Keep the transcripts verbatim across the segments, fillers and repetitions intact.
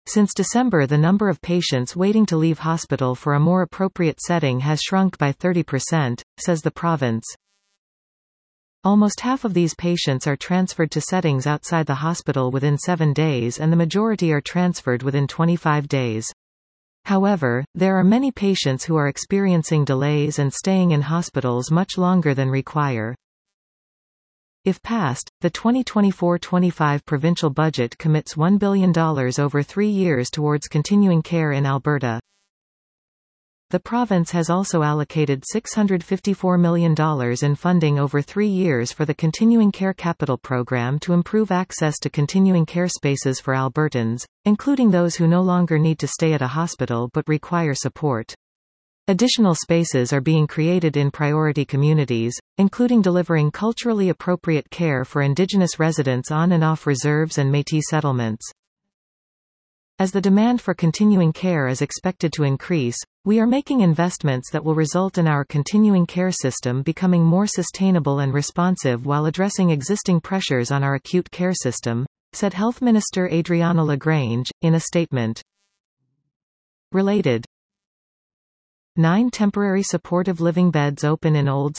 Since December, the number of patients waiting to leave hospital for a more appropriate setting has shrunk by thirty percent, says the province. Almost half of these patients are transferred to settings outside the hospital within seven days and the majority are transferred within twenty-five days. However, there are many patients who are experiencing delays and staying in hospitals much longer than require. If passed, the twenty twenty-four twenty-five provincial budget commits one billion dollars over three years towards continuing care in Alberta. The province has also allocated six hundred fifty-four million dollars in funding over three years for the Continuing Care Capital Program to improve access to continuing care spaces for Albertans, including those who no longer need to stay at a hospital but require support. Additional spaces are being created in priority communities, including delivering culturally appropriate care for Indigenous residents on and off reserves and Métis settlements. As the demand for continuing care is expected to increase, we are making investments that will result in our continuing care system becoming more sustainable and responsive while addressing existing pressures on our acute care system, said Health Minister Adriana LaGrange, in a statement. Related. Nine temporary supportive living beds open in Olds.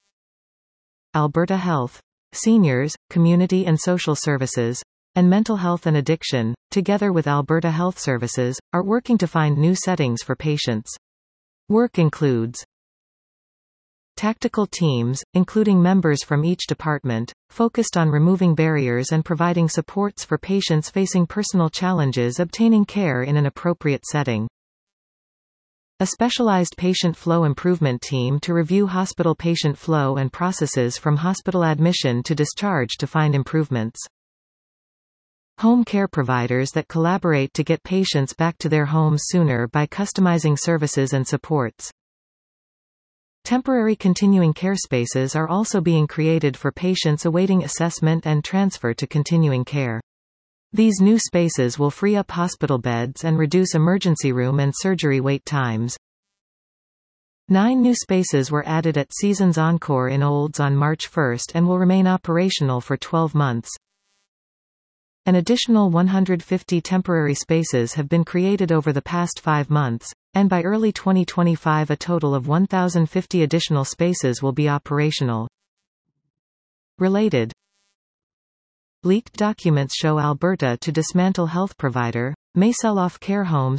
Alberta Health, Seniors, Community and Social Services, and Mental Health and Addiction, together with Alberta Health Services, are working to find new settings for patients. Work includes tactical teams, including members from each department, focused on removing barriers and providing supports for patients facing personal challenges obtaining care in an appropriate setting. A specialized patient flow improvement team to review hospital patient flow and processes from hospital admission to discharge to find improvements. Home care providers that collaborate to get patients back to their homes sooner by customizing services and supports. Temporary continuing care spaces are also being created for patients awaiting assessment and transfer to continuing care. These new spaces will free up hospital beds and reduce emergency room and surgery wait times. Nine new spaces were added at Seasons Encore in Olds on March first and will remain operational for twelve months. An additional one hundred fifty temporary spaces have been created over the past five months, and by early twenty twenty-five a total of one thousand fifty additional spaces will be operational. Related. Leaked documents show Alberta to dismantle health provider, may sell off care homes.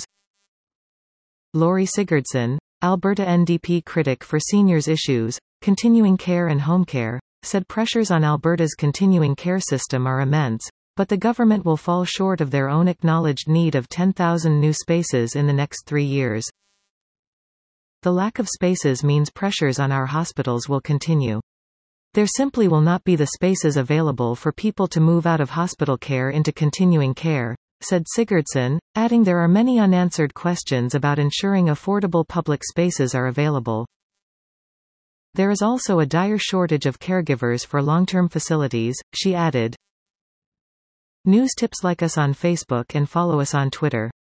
Laurie Sigurdson, Alberta N D P critic for seniors issues, continuing care and home care, said pressures on Alberta's continuing care system are immense, but the government will fall short of their own acknowledged need of ten thousand new spaces in the next three years. The lack of spaces means pressures on our hospitals will continue. There simply will not be the spaces available for people to move out of hospital care into continuing care, said Sigurdson, adding there are many unanswered questions about ensuring affordable public spaces are available. There is also a dire shortage of caregivers for long-term facilities, she added. News tips: like us on Facebook and follow us on Twitter.